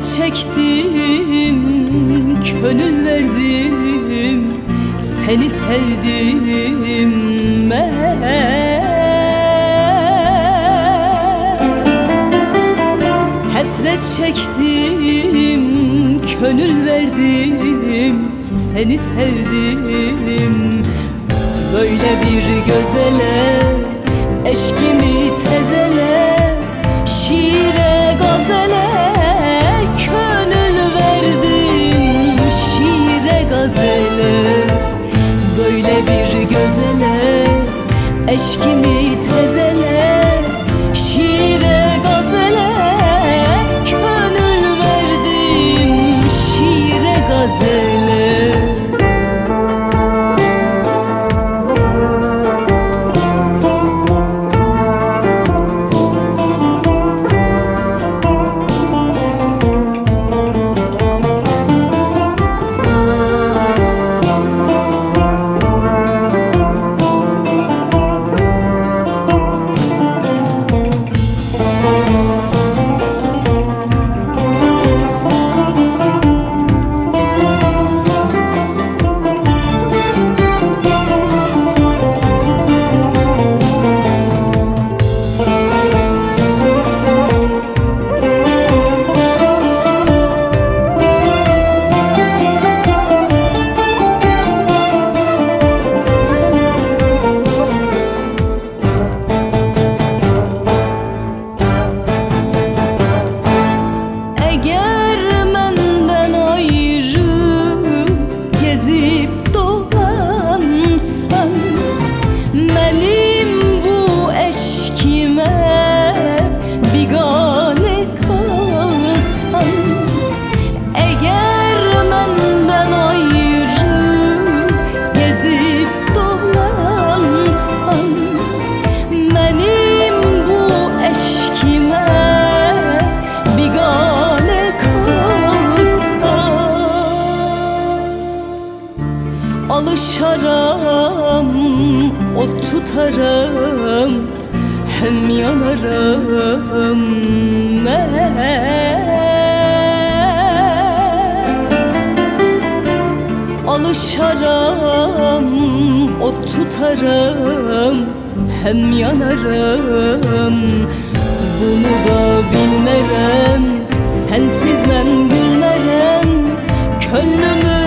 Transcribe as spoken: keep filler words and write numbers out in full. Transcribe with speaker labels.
Speaker 1: Hasret çektim, gönül verdim, seni sevdim ben. Hasret çektim, gönül verdim, seni sevdim. Böyle bir gözele, eşkimi tezele, şiire gazele gönül verdim, şiire gazele. Böyle bir gözele, eşkimi tezele, şiire gazele gönül verdim, şiire gazele. Alışaram, ot tutarım, hem yanarım ben. Alışaram, ot tutarım, hem yanarım. Bunu da bilmerem, sensiz ben gülmerem, gönlümü